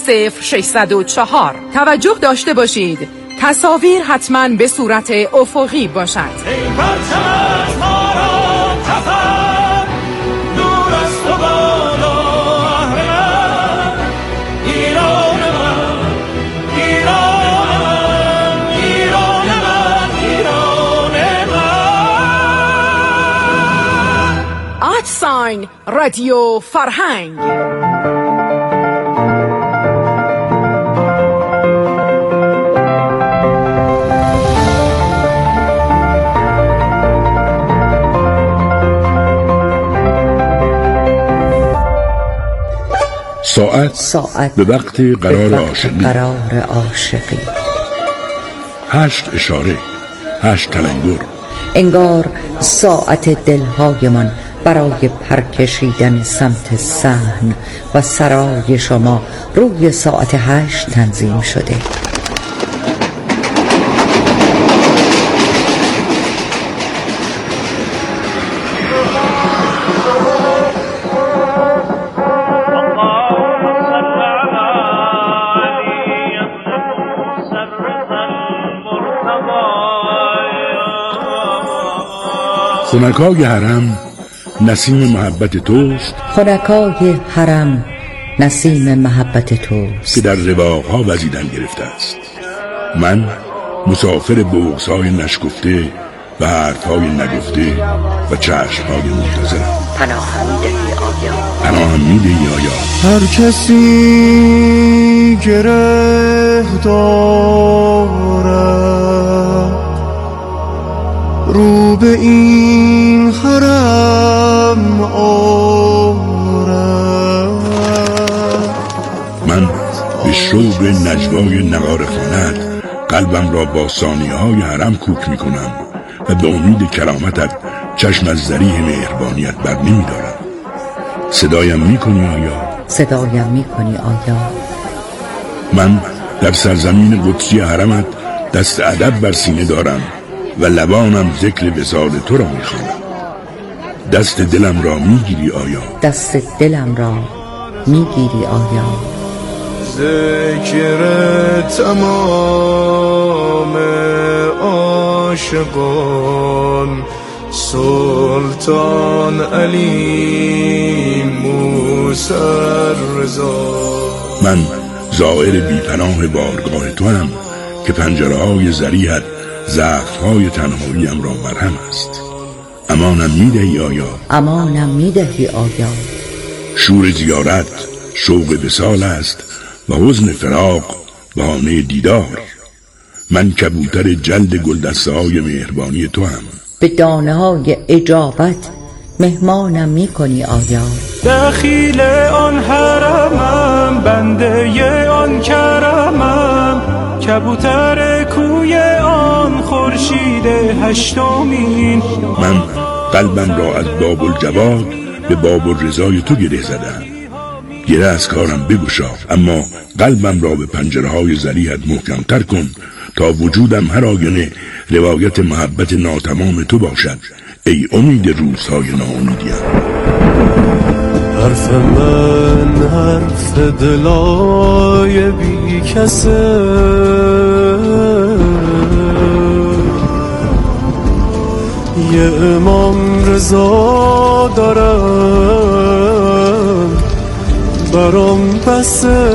0604. توجه داشته باشید تصاویر حتما به صورت افقی باشد. ساین رادیو فرهنگ. ساعت به وقت قرار عاشقی 8 اشاره 8 تلنگر، انگار ساعت دلهایمان برای پرکشیدن سمت صحن و سرای شما روی ساعت 8 تنظیم شده. خنکای حرم نسیم محبت توست، خنکای حرم نسیم محبت توست که در رواقها وزیدن گرفته است. من مسافر بغض‌های نشکفته و حرف‌های نگفته و چشم‌های منتظرم. پناهم می‌دهی آیا هر کسی گره دارد رو به این حرم آرد. من به شوق نجوای نغاره خانت قلبم را با ثانیه‌های حرم کوک می‌کنم و به امید کرامتت چشم از ذریح مهربانیت بر نمی‌دارم. صدایم می‌کنی آیا؟ من در سرزمین قدسی حرمت دست ادب بر سینه دارم و لبانم ذکر وصال تو را می‌خوانم. دست دلم را می‌گیری آیا؟ ذکر تمام عاشقان سلطان علی موسی رضا. من زائر بی‌پناه بارگاه تو هم که پنجره‌های ذریحت زخم‌های تنهاییم را مرهم است. امانم می‌دهی آیا؟ شور زیارت شوق وصال است و حزن فراق بهانه دیدار. من کبوتر جلد گلدسته‌های مهربانی تو هم. به دانه‌های اجابت مهمانم می‌کنی آیا؟ دخیل آن حرمم، بنده آن کرمم، کبوتر کوی آن خورشید هشتمین. من قلبم را از باب الجواد به باب الرضای تو گره زدم. گره از کارم بگشا، اما قلبم را به پنجره‌های ذریحت محکم‌تر کن تا وجودم هر آینه روایت محبت ناتمام تو باشد. ای امید روزهای ناامیدیم. حرف من حرف دلای بی کسه، یه امام رضا دارم برام بسه.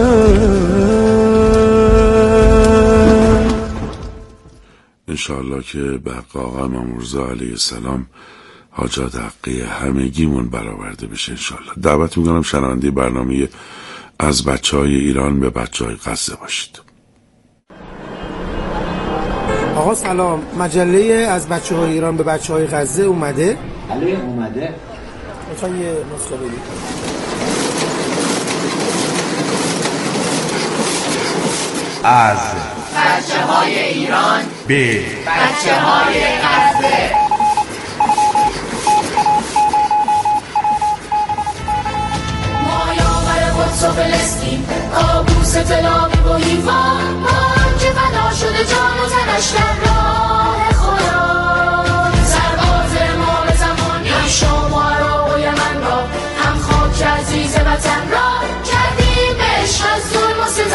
انشاءالله که به حق آقا امام رضا علیه السلام حاجات حقی همگیمون برآورده بشه انشاءالله. دعوت میکنم شنونده برنامه از بچهای ایران به بچهای غزه باشید. آقا سلام، مجله از بچهای ایران به بچهای غزه اومده؟ بله اومده. میخوای یه نسخه بدید؟ از بچه‌های ایران به بچه‌های غزه. مایاور قدس و فلسطین، کابوس تل‌آویو و حیفا، ما که فدا شده جان و تنش در راه خدا. سرباز ما به زمانی هم شام و عراق و یمن را، هم خاک عزیز وطن را، کردیم عشق از ظلم و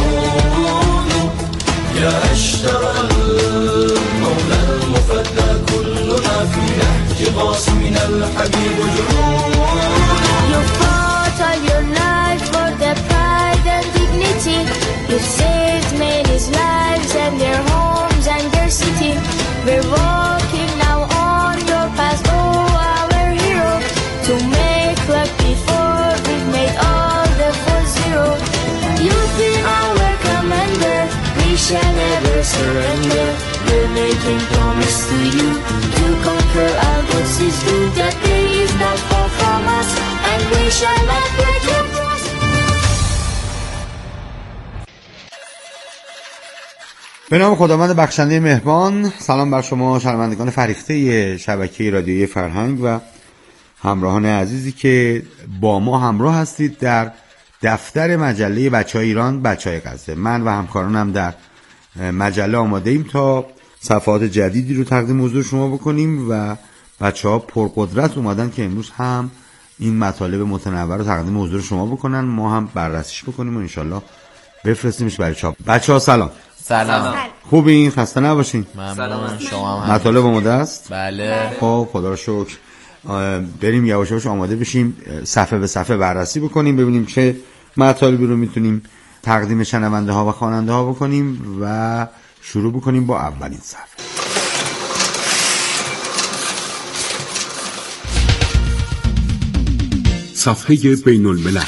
يا أشترى المولى المفدى كلنا في نهج قاسم الحبيب جنود. You fought all your life for the pride and dignity. You've saved many's lives and their homes and their city. We're walking now on your path, oh our hero. To make like before, we've made all the 4-0. You've been our commander, we shall never surrender. We're making promise to you, to conquer our gods is due. That day is not far from us, and we shall not forget. به نام خداوند بخشنده مهربان. سلام بر شما شنوندگان فریخته شبکه رادیویی فرهنگ و همراهان عزیزی که با ما همراه هستید در دفتر مجله بچه‌های ایران، بچه‌های غزه. من و همکارانم در مجله آماده ایم تا صفحات جدیدی رو تقدیم حضور شما بکنیم و بچه‌ها پرقدرت اومدن که امروز هم این مطالب متنوع رو تقدیم حضور شما بکنن، ما هم بررسیش بکنیم و انشالله بفرستیمش برای چاپ. بچه‌ها سلام. سلام. خوبین؟ خسته نباشین. ممنون. شما هم مطالب آماده است؟ بله. خب خدا رو شکر. بریم یواش یواش آماده بشیم، صفحه به صفحه بررسی بکنیم، ببینیم چه مطالبی رو میتونیم تقدیم شنونده ها و خواننده ها بکنیم و شروع بکنیم با اولین صفحه. صفحه بین الملل.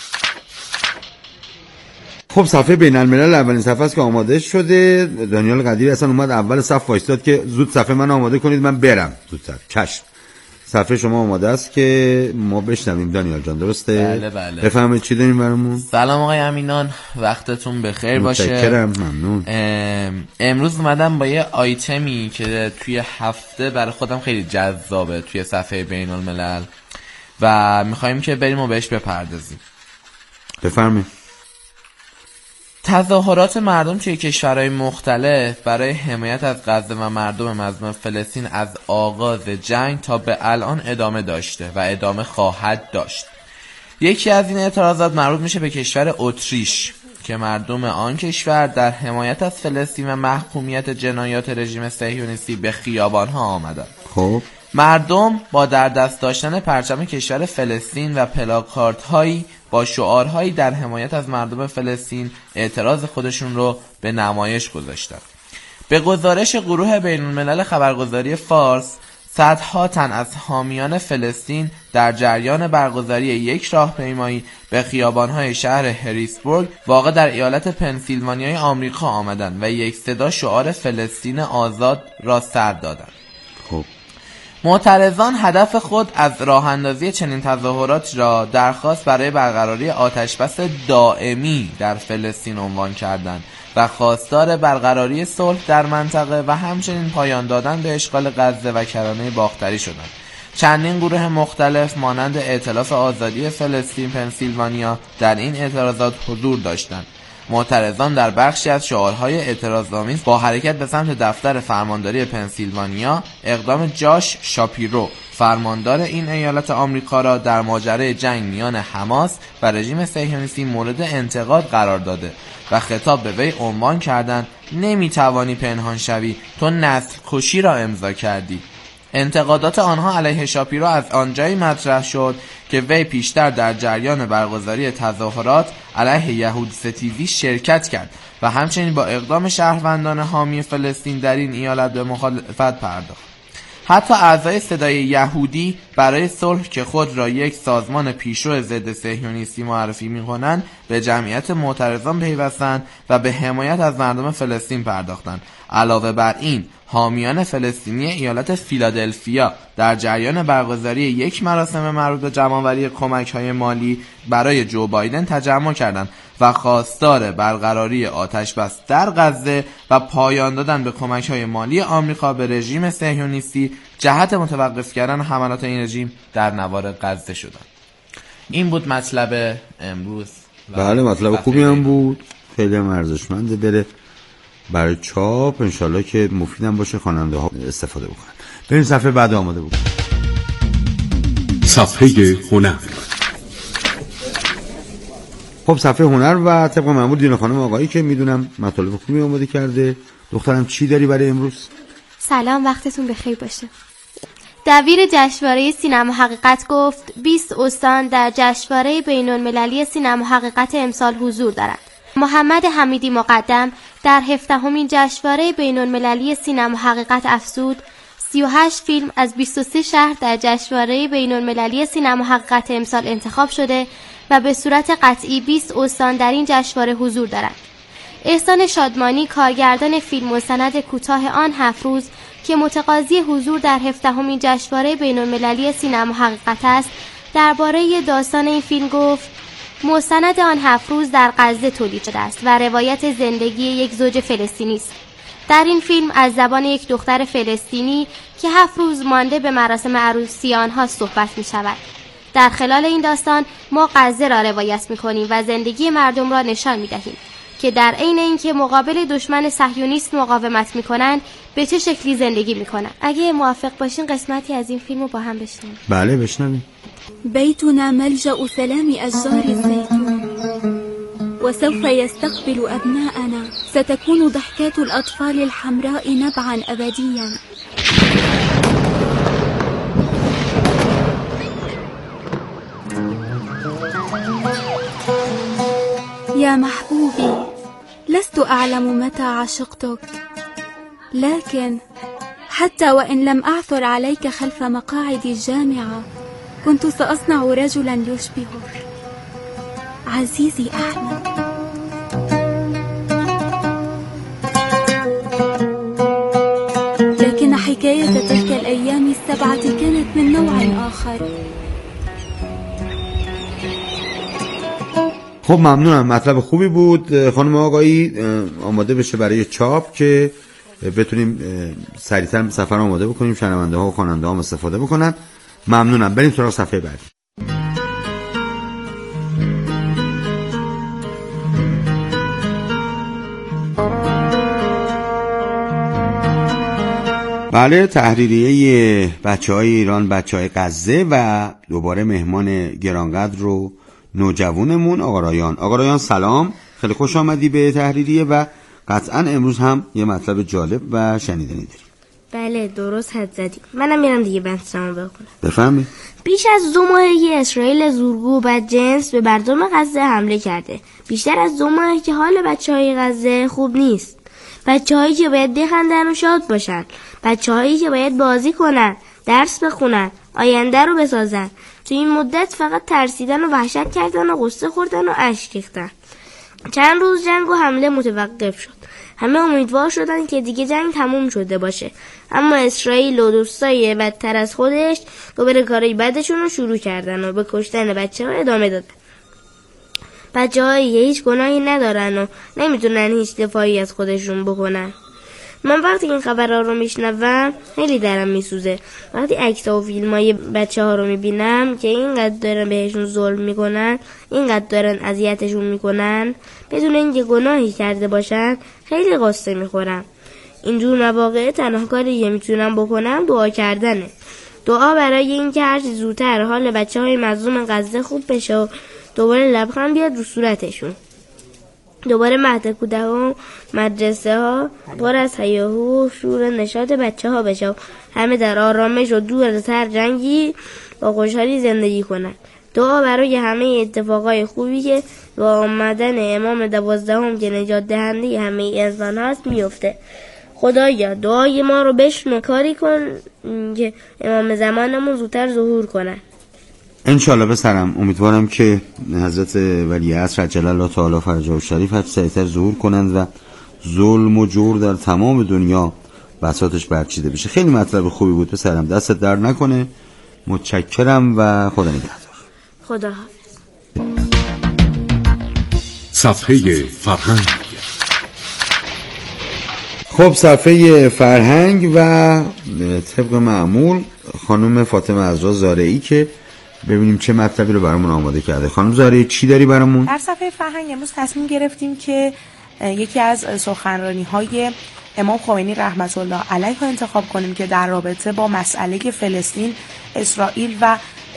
خب صفحه بین الملل اولین صفحه است که آماده شده. دانیال قدیری اصلا اومد اول صف وایستاد که زود صفحه من آماده کنید من برم زودتر. چشم. صفحه شما آماده است که ما بشنویم دانیال جان، درسته؟ بله بله. بفهمید چی داریم برامون؟ سلام آقای امینان، وقتتون بخیر باشه. متشکرم، ممنون. امروز اومدم با یه آیتمی که توی هفته برای خودم خیلی جذابه توی صفحه بین الملل و میخواییم که بریم و بهش بپردازیم. بفرمایید. تظاهرات مردم توی کشورهای مختلف برای حمایت از غزه و مردم مظلوم فلسطین از آغاز جنگ تا به الان ادامه داشته و ادامه خواهد داشت. یکی از این اعتراضات مربوط میشه به کشور اتریش که مردم آن کشور در حمایت از فلسطین و محکومیت جنایات رژیم صهیونیستی به خیابانها آمدند. خب مردم با در دست داشتن پرچم کشور فلسطین و پلاکاردهایی با شعارهایی در حمایت از مردم فلسطین اعتراض خودشون رو به نمایش گذاشتند. به گزارش گروه بین الملل خبرگزاری فارس، صدها تن از حامیان فلسطین در جریان برگزاری یک راهپیمایی به خیابان‌های شهر هریسبورگ واقع در ایالت پنسیلوانیای آمریکا آمدند و یک صدا شعار فلسطین آزاد را سر دادند. خب معترضان هدف خود از راه اندازی چنین تظاهرات را درخواست برای برقراری آتشبس دائمی در فلسطین عنوان کردند و خواستار برقراری صلح در منطقه و همچنین پایان دادن به اشغال غزه و کرانه باختری شدند. چندین گروه مختلف مانند ائتلاف آزادی فلسطین پنسیلوانیا در این اعتراضات حضور داشتند. معترضان در بخشی از شعارهای اعتراض‌آمیز با حرکت به سمت دفتر فرمانداری پنسیلوانیا اقدام جاش شاپیرو، فرماندار این ایالت آمریکا را در ماجرای جنگ میان حماس و رژیم صهیونیستی مورد انتقاد قرار داده و خطاب به وی عنوان کردند نمیتوانی پنهان شوی، تو نسل کشی را امضا کردی. انتقادات آنها علیه شاپیرو از آنجایی مطرح شد که وی پیشتر در جریان برگزاری تظاهرات علیه یهود ستیزی شرکت کرد و همچنین با اقدام شهروندان حامی فلسطین در این ایالت به مخالفت پرداخت. حتی اعضای صدای یهودی برای صلح که خود را یک سازمان پیشرو ضد صهیونیستی معرفی می‌کنند به جمعیت معترضان پیوستند و به حمایت از مردم فلسطین پرداختند. علاوه بر این، حامیان فلسطینی ایالت فیلادلفیا در جریان برگزاری یک مراسم مربوط به جمع‌آوری کمک‌های مالی برای جو بایدن تجمع کردند و خواستار برقراری آتشبس در غزه و پایان دادن به کمک‌های مالی آمریکا به رژیم صهیونیستی جهت متوقف کردن حملات این رژیم در نوار غزه شدند. این بود مطلب امروز. بله مطلب خوبی هم بود، خیلی هم ارزشمنده، بره برای چاپ، انشالله که مفیدم باشه، خواننده ها استفاده بکنن. بریم صفحه بعد آماده بکنم. صفحه هنر. خب صفحه هنر و طبق معمول دینا خانم آقایی که میدونم مطالب خوبی آماده کرده. دخترم چی داری برای امروز؟ سلام، وقتتون بخیر باشه. دبیر جشنواره سینما حقیقت گفت 20 استان در جشنواره بین‌المللی سینما حقیقت امسال حضور دارند. محمد حمیدی مقدم در 17مین جشنواره بین‌المللی سینما حقیقت افزود 38 فیلم از 23 شهر در جشنواره بین‌المللی سینما حقیقت امسال انتخاب شده و به صورت قطعی 20 استان در این جشنواره حضور دارند. احسان شادمانی کارگردان فیلم مستند کوتاه آن 7 روز که متقاضی حضور در 17مین جشنواره بین‌المللی سینما حقیقت است، درباره داستان این فیلم گفت مستند آن 7 روز در غزه تولید شده است و روایت زندگی یک زوج فلسطینی است. در این فیلم از زبان یک دختر فلسطینی که 7 روز مانده به مراسم عروسی آنها صحبت می شود. در خلال این داستان ما غزه را روایت می کنیم و زندگی مردم را نشان می دهیم که در عین اینکه مقابل دشمن صهیونیست مقاومت می کنند به چه شکلی زندگی می کنند. اگه موافق باشین قسمتی از این فیلم رو با هم بشنویم. بله بشنویم. بيتنا ملجأ سلام أشجار الزيتون وسوف يستقبل أبناءنا. ستكون ضحكات الأطفال الحمراء نبعا أبديا. يا محبوبي، لست أعلم متى عشقتك، لكن حتى وإن لم أعثر عليك خلف مقاعد الجامعة كنت سأصنع رجلا يشبهك. عزيزي أحمد. لكن حكاية تلك الأيام السبعة كانت من نوع آخر. خب ممنونم، مطلب خوبی بود. خانم آقایی آماده بشه برای چاپ که بتونیم سریعتر سفر آماده بکنیم، شنونده ها و خواننده ها استفاده بکنن. ممنونم. بریم سراغ صفحه بعدی. بله، تحریریه بچه‌های ایران، بچه‌های غزه و دوباره مهمان گرانقدر رو نوجوانمون آقا رایان. آقا رایان سلام، خیلی خوش آمدی به تحریریه و قطعا امروز هم یه مطلب جالب و شنیدنی داری. بله درست حد زدی. منم میرم دیگه بحثمو بکنم. بفهمی؟ بیش از 2 ماهه که اسرائیل زورگو و بدجنس به مردم غزه حمله کرده. بیشتر از 2 ماهه که حال بچه‌های غزه خوب نیست. بچه‌هایی که باید بخندن و شاد باشن، بچه‌هایی که باید بازی کنن، درس بخونن، آینده رو بسازن. تو این مدت فقط ترسیدن و وحشت کردن و غصه خوردن و اشک ریختن. چند روز جنگ و حمله متوقف شد. همه امیدوار شدن که دیگه جنگ تموم شده باشه، اما اسرائیل و دوستای بدتر از خودش دوباره کارای بدشون رو شروع کردن و به کشتن بچه‌ها ادامه دادن. بچه‌هایی که هیچ گناهی ندارن و نمیتونن هیچ دفاعی از خودشون بکنن. من وقتی این خبرها رو میشنوم خیلی دلم میسوزه. وقتی عکس‌ها و فیلمای بچه‌ها رو میبینم که اینقدر دارن بهشون ظلم میکنن، اینقدر دارن اذیتشون میکنن بدون اینکه گناهی کرده باشن، خیلی قصه میخورم. اینجور مواقع تنها کاری که میتونم بکنم دعا کردنه. دعا برای اینکه هر چه زودتر حال بچه‌های مظلوم غزه خوب بشه و دوباره لبخند بیاد رو صورتشون. دوباره مهد کودک ها، مدرسه ها پر از هیاهو و شور نشاط بچه ها بشه و همه در آرامش و دور از هر جنگی با خوشحالی زندگی کنن. دعا برای همه اتفاقای خوبی که با آمدن امام 12 که نجات دهنده همه انسان هست میفته. خدایا دعای ما رو بشنو، کاری کن که امام زمانمون زودتر ظهور کنن. انشالله بسرم. امیدوارم که حضرت ولیعصر عجل الله تعالی فرجه و شریف هر سریعتر ظهور کنند و ظلم و جور در تمام دنیا بساطش برچیده بشه. خیلی مطلب خوبی بود بسرم، دستت در نکنه. متشکرم و خدا نگهدار. خدا حافظ. صفحه فرهنگ. خب صفحه فرهنگ و طبق معمول خانم فاطمه عزرا زارعی که ببینیم چه مطلبی رو برامون آماده کرده. خانم زارعی چی داری برامون؟ در صفحه فرهنگ امروز تصمیم گرفتیم که یکی از سخنرانی‌های امام خمینی رحمت الله علیه رو انتخاب کنیم که در رابطه با مسئله فلسطین، اسرائیل و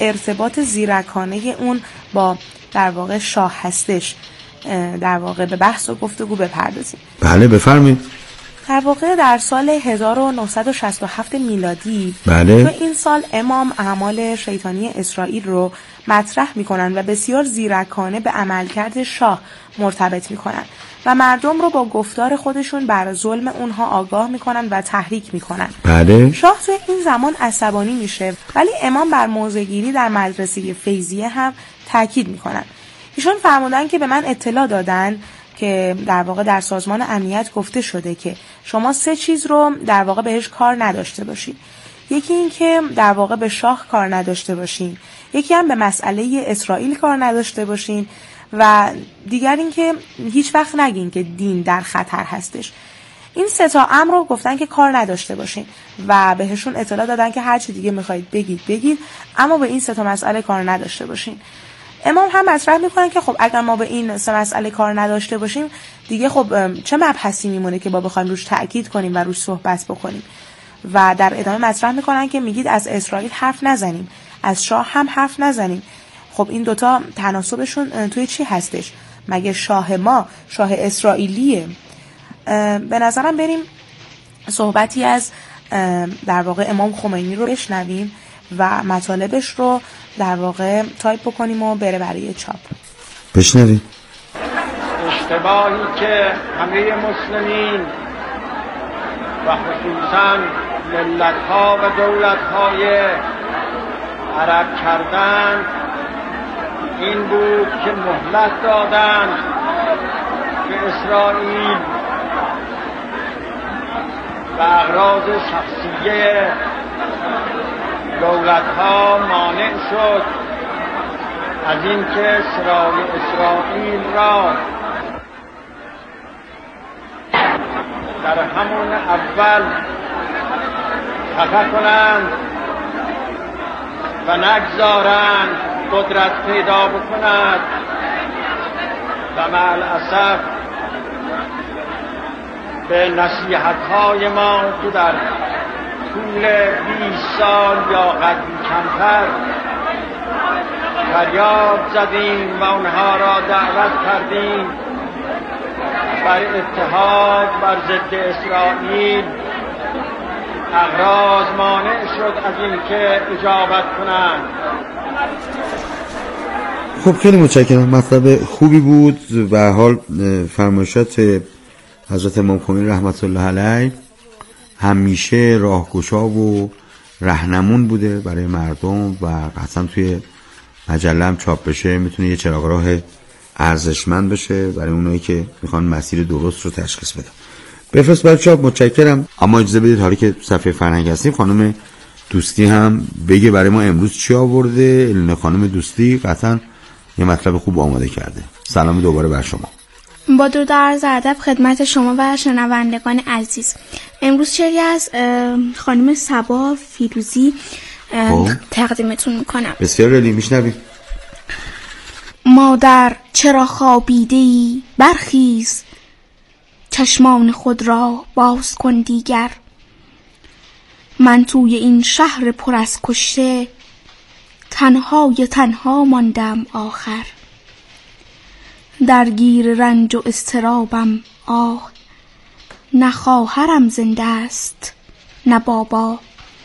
ارتباط زیرکانه اون با در واقع شاه هستش در واقع به بحث و گفتگو بپردازیم. بله بفرمایید. در واقع در سال 1967 میلادی بله. تو این سال امام اعمال شیطانی اسرائیل رو مطرح میکنن و بسیار زیرکانه به عملکرد شاه مرتبط میکنن و مردم رو با گفتار خودشون بر ظلم اونها آگاه میکنن و تحریک میکنن. بله. شاه تو این زمان عصبانی میشه ولی امام بر موضع‌گیری در مدرسه فیضیه هم تاکید میکنن. ایشون فرمودن که به من اطلاع دادن که در واقع در سازمان امنیت گفته شده که شما 3 چیز رو در واقع بهش کار نداشته باشین. یکی این که در واقع به شاه کار نداشته باشین، یکی هم به مسئله اسرائیل کار نداشته باشین و دیگر این که هیچ وقت نگین که دین در خطر هستش. این 3 تا امر رو گفتن که کار نداشته باشین و بهشون اطلاع دادن که هر چی دیگه میخواید بگید اما به این 3 تا مسئله کار نداشته باشین. امام هم مطرح میکنن که خب اگر ما به این 3 مسئله کار نداشته باشیم دیگه خب چه مبحثی میمونه که با بخوایم روش تأکید کنیم و روش صحبت بکنیم. و در ادامه مطرح میکنن که میگید از اسرائیل حرف نزنیم، از شاه هم حرف نزنیم. خب این دوتا تناسبشون توی چی هستش؟ مگه شاه ما شاه اسرائیلیه؟ به نظرم بریم صحبتی از در واقع امام خمینی رو بشنویم و مطالبش رو در واقع تایپ بکنیم و بره برای چاپ. بشنویم. اشتباهی که همه مسلمین و خصوصا ملت‌ها و دولت‌های عرب کردند این بود که مهلت دادند به اسرائیل و اغراض شخصیه دولت‌ها مانع شد از اینکه سرای اسرائیل را در همون اول خفه کنند و نگذارند قدرت پیدا بکند و مع الاسف به نصیحت‌های ما که در طول 20 سال یا قدری کمتر فریاد زدیم و اونها را دعوت کردیم بر اتحاد بر ضد اسرائیل، اغراض مانع شد از اینکه اجابت کنند. خب خیلی متشکرم، مطلب خوبی بود. به هر حال فرمایشات حضرت امام خمینی رحمت الله علیه همیشه راهگشا و راهنمون بوده برای مردم و قطعا توی مجله هم چاپ بشه میتونه یه چراغراه ارزشمند بشه برای اونایی که میخوان مسیر درست رو تشخیص بدن. بفرست برای چاپ. متشکرم. اما اجازه بدید حالا که صفحه فرهنگ هستیم خانم دوستی هم بگه برای ما امروز چی آورده. الین خانم دوستی قطعا یه مطلب خوب آماده کرده. سلام دوباره بر شما. با درود و عرض ادب خدمت شما و شنوندگان عزیز. امروز شعری از خانم صبا فیروزی تقدیمتون میکنم. بسیار عالی، میشنویم. مادر چرا خوابیده‌ای؟ برخیز، چشمان خود را باز کن دیگر. من توی این شهر پر از کشته، تنها ماندم آخر. درگیر رنج و اضطرابم آه، نه خواهرم زنده است نه بابا.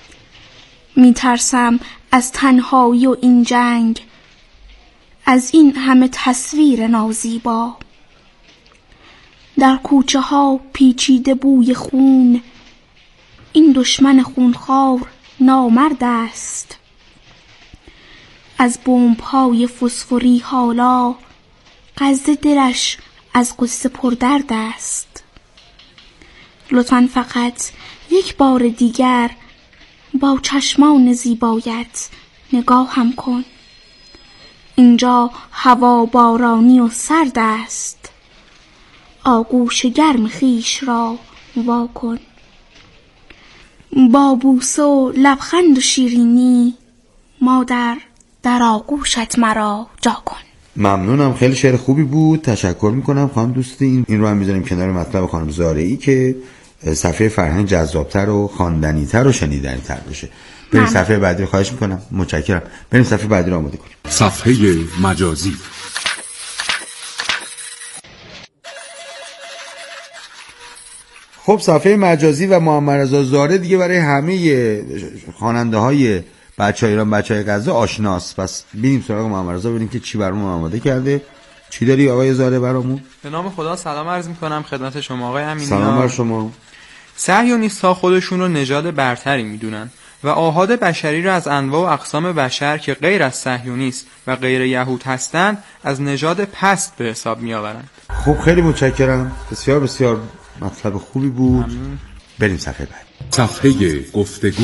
میترسم از تنهایی و این جنگ، از این همه تصویر نازیبا. در کوچه ها پیچیده بوی خون، این دشمن خونخوار نامرد است. از بمب های فسفوری حالا، غزه دلش از قصه پردرد است. لطفاً فقط یک بار دیگر با چشمان زیبایت نگاه هم کن. اینجا هوا بارانی و سرد است، آغوش گرم خویش را وا کن. با بوسه و لبخند و شیرینی، مادر در آغوشت مرا جا کن. ممنونم، خیلی شعر خوبی بود. تشکر میکنم خانم دوستی. این رو هم میذاریم کنار مطلب خانم زارعی که صفحه فرهنگ جذابتر و خواندنی‌تر و شنیدنی‌تر بشه. بریم صفحه بعدی رو، خواهش میکنم. متشکرم. بریم صفحه بعدی رو آماده کنیم. صفحه مجازی. خب صفحه مجازی و محمد رضا زاره دیگه برای همه خواننده های بچهای ایران، بچهای غزه آشناست. پس بریم سراغ محمد رضا ببینیم که چی برامون آماده کرده. چی داری آقای زاره برامون؟ به نام خدا سلام عرض میکنم خدمت شما آقای امینی. سلام بر شما. صهیونیست‌ها خودشون رو نژاد برتری میدونن و آحاد بشری رو از انواع و اقسام بشر که غیر از صهیونیست و غیر یهود هستند از نژاد پست به حساب میآورند. خب خیلی متشکرم. بسیار بسیار مطلب خوبی بود. بریم صفحه بعد. صفحه گفتگو.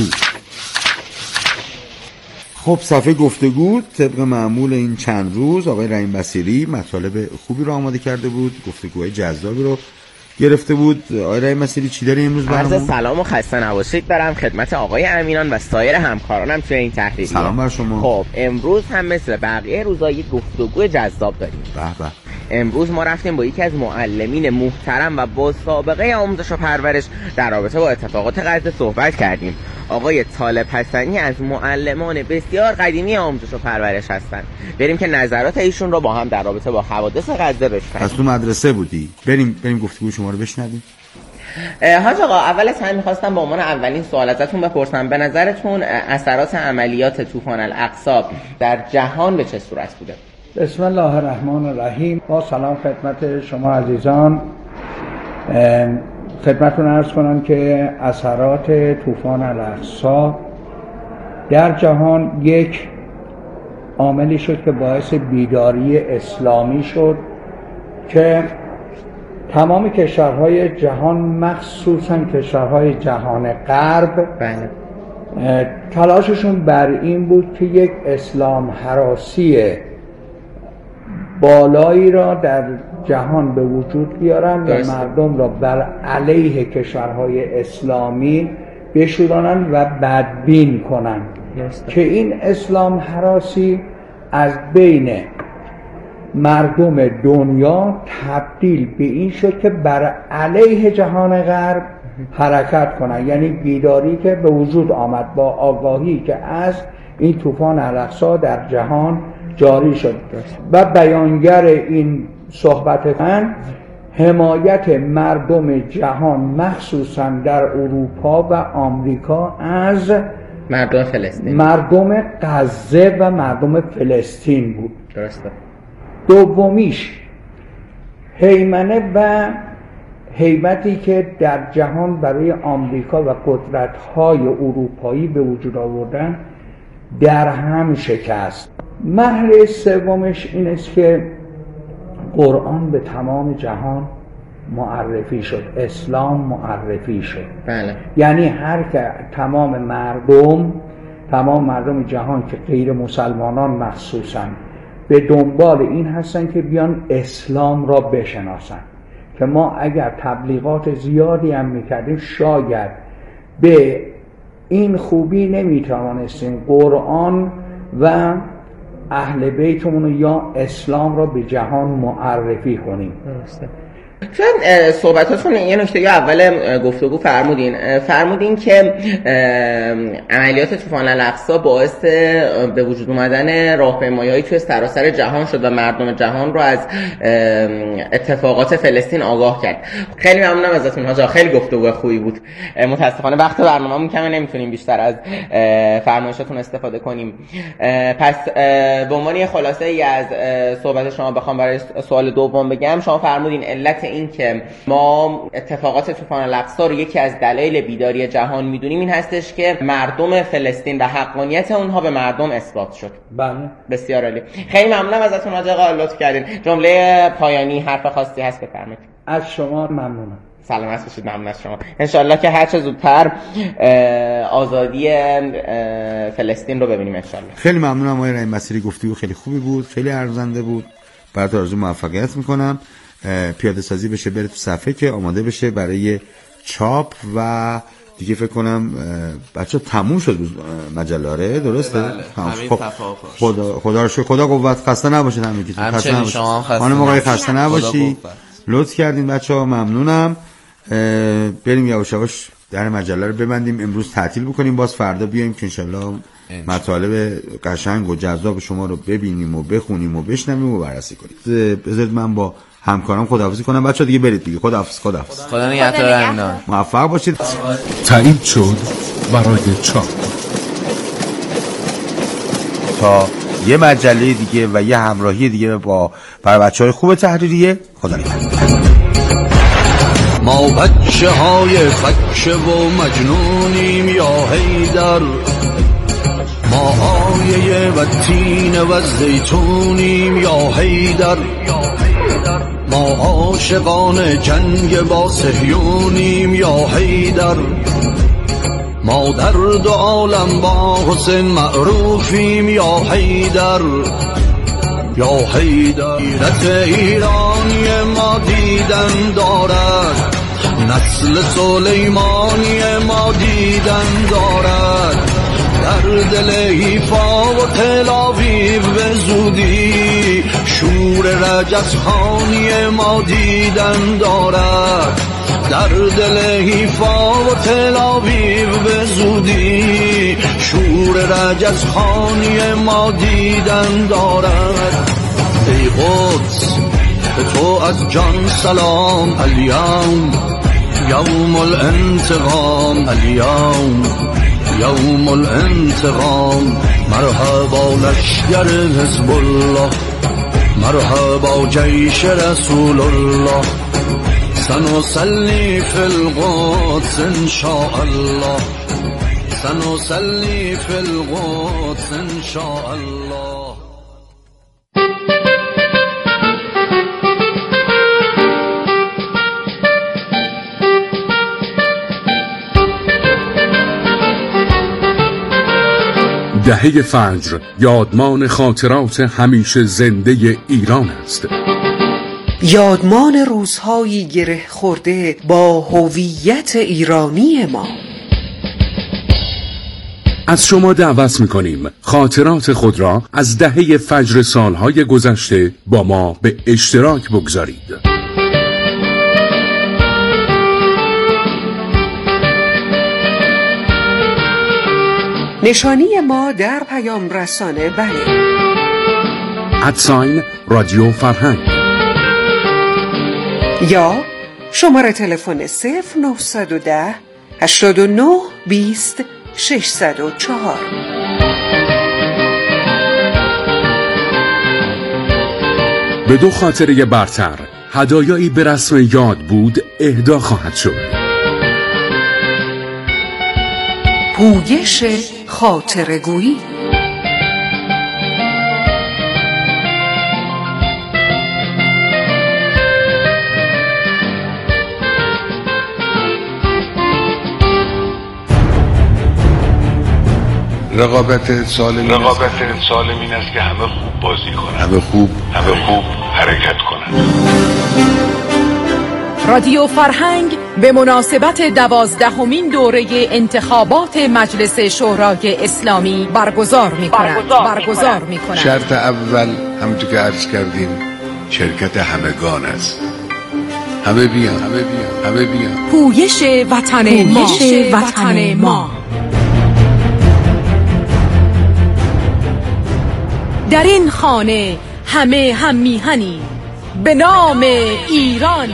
خب صفحه گفتگو طبق معمول این چند روز آقای رحیم بصیری مطالب خوبی رو آماده کرده بود، گفتگوهای جذابی رو گرفته بود. آقای رحیم بصیری چی داری امروز برامون؟ عرض سلام و خسته نباشید دارم خدمت آقای امینان و سایر همکارانم توی این تحریریه. سلام بر شما. خب امروز هم مثل بقیه روزا یک گفتگو جذاب داریم. به به. امروز ما رفتیم با یکی از معلمین محترم و با سابقه آموزش و پرورش در رابطه با اتفاقات غزه صحبت کردیم. آقای طالب حسنی از معلمان بسیار قدیمی آموزش و پرورش هستند. بریم که نظرات ایشون رو با هم در رابطه با حوادث غزه بشنویم. از تو مدرسه بودی؟ بریم گفتگو شما رو بشنویم. حاج آقا اول از همه می‌خواستم به عنوان اولین سوال ازتون بپرسم به نظرتون اثرات عملیات طوفان الاقصی در جهان به چه صورت بوده؟ بسم الله الرحمن الرحیم. با سلام خدمت شما عزیزان. خدمتتون عرض کنم که اثرات طوفان الاقصی در جهان یک عاملی شد که باعث بیداری اسلامی شد که تمام کشورهای جهان مخصوصا کشورهای جهان غرب تلاششون بر این بود که یک اسلام هراسی بالایی را در جهان به وجود بیارن و مردم را بر علیه کشورهای اسلامی بشورانند و بدبین کنند که این اسلام هراسی از بین مردم دنیا تبدیل به این شد که بر علیه جهان غرب حرکت کنند. یعنی بیداری که به وجود آمد با آگاهی که از این طوفان الاقصی در جهان جاری شد و بیانگر این صحبت من حمایت مردم جهان مخصوصا در اروپا و آمریکا از مردم فلسطین، مردم غزه و مردم فلسطین بود. درسته. دومیش هیمنه و هیبتی که در جهان برای آمریکا و قدرت‌های اروپایی به وجود آوردن در هم شکست. مرحله سومش این است که قرآن به تمام جهان معرفی شد، اسلام معرفی شد. بله. یعنی هر که تمام مردم جهان که غیر مسلمانان مخصوصا به دنبال این هستن که بیان اسلام را بشناسن که ما اگر تبلیغات زیادی هم میکردیم شاید به این خوبی نمیتوانستیم قرآن و اهل بیتمون یا اسلام را به جهان معرفی کنیم. درسته. چون صحبتاتون یه نکته اول گفتگو فرمودین که عملیات طوفان الاقصی باعث به وجود اومدن راهپیمایی‌هایی توی سراسر جهان شد و مردم جهان رو از اتفاقات فلسطین آگاه کرد. خیلی ممنونم ازتون حاجا، خیلی گفتگو خوبی بود. متاسفانه وقت برنامه‌مون کمه، نمیتونیم بیشتر از فرمایشاتون استفاده کنیم. پس به عنوان یه خلاصه‌ای از صحبت شما بخوام برای سوال دوم بگم، شما فرمودین علت این که ما اتفاقات طوفان الاقصی رو یکی از دلایل بیداری جهان میدونیم این هستش که مردم فلسطین و حقانیت اونها به مردم اثبات شد. بله. بسیار عالی. خیلی ممنونم ازتون آقا، لطف کردین. جمله پایانی حرف خاصی هست بفرمایید. از شما ممنونم. سلامت باشید. ممنون از شما. انشالله که هر چه زودتر آزادی فلسطین رو ببینیم انشالله. خیلی ممنونم آقای رحیم بصیری، گفتگو خیلی خوبی بود، خیلی ارزنده بود. برات آرزوی موفقیت میکنم. پیاده سازی بشه، بره تو صفحه که آماده بشه برای چاپ و دیگه فکر کنم بچه تموم شد مجله. درسته؟ خدا رو شکر. خدا قوت. خسته نباشید همگی. همچنین شما خسته خانم آقای خسته نباشید. لطف کردین بچه‌ها، ممنونم. بریم یواش یواش در مجله رو ببندیم، امروز تعطیل بکنیم، باز فردا بیایم که انشالله مطالب قشنگ و جذاب شما رو ببینیم و بخونیم و بشنویم و بررسی کنیم. بذارید من با همکارم خداحافظی کنم. بچه‌ها دیگه برید دیگه. خداحافظ. خدا نگهدار. موفق باشید. تایید شد برای چاپ. تا یه مجله دیگه و یه همراهی دیگه با برای بچه‌های خوب تحریریه. خدا نگهدار. ما بچه های بچه و مجنونیم یا حیدر، ما آیه و تین و زیتونیم یا حیدر، ما عاشقان جنگ با صهیونیم یا حیدر، ما در دو عالم با حسین معروفیم یا حیدر، یا حیدر. غیرت ایرانی ما دیدن دارد، نسل سلیمانی ما دیدن دارد، در دل حیفا و تل آویو به زودی شور رجزخانی ما دیدن دارد، در دل حیفا و تل آویو به زودی شور رجزخانی ما دیدن دارد. ای قدس به تو از جان سلام، الیوم یوم الانتقام، الیوم یوم الانتقام. مرحبا لشگر حزب الله، مرحبا جیش رسول الله، سنصلي في القدس إن شاء الله، سنصلي في القدس إن شاء الله. دهه فجر یادمان خاطرات همیشه زنده ایران است. یادمان روزهایی گره خورده با هویت ایرانی ما. از شما دعوت می‌کنیم خاطرات خود را از دهه فجر سالهای گذشته با ما به اشتراک بگذارید. نشانی ما در پیام رسانه @ رادیو فرهنگ یا شماره تلفن 0910 89 20 604. به 2 خاطره برتر هدایایی به رسم یاد بود اهدا خواهد شد. پویش خاطره‌گویی. رقابت سالم این است که همه خوب بازی کنند، همه خوب حرکت کنند. رادیو فرهنگ به مناسبت 12مین دوره انتخابات مجلس شورای اسلامی برگزار می‌کند. شرط اول همونطور که عرض کردیم شرکت همگان است. همه بیان. پویش وطن ما. در این خانه همه هم میهنی به نام ایران.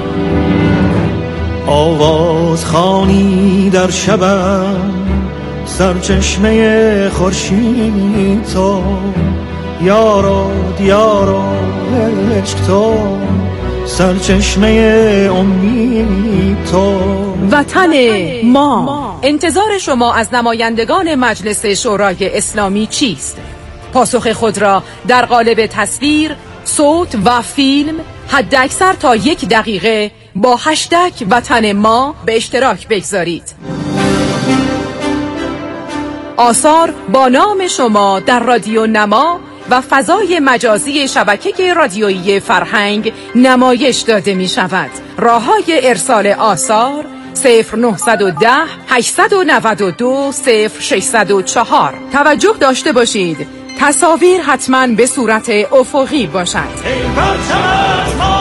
آواز خوانی در شبم سرچشمه خورشید تو، یارو عشق تو، سرچشمه امید تو. وطن ما. انتظار شما از نمایندگان مجلس شورای اسلامی چیست؟ پاسخ خود را در قالب تصویر، صوت و فیلم حداکثر تا 1 دقیقه با هشتگ وطن ما به اشتراک بگذارید. آثار با نام شما در رادیو نما و فضای مجازی شبکه رادیویی فرهنگ نمایش داده می شود. راه‌های ارسال آثار 0910 892 0604. توجه داشته باشید تصاویر حتما به صورت افقی باشد.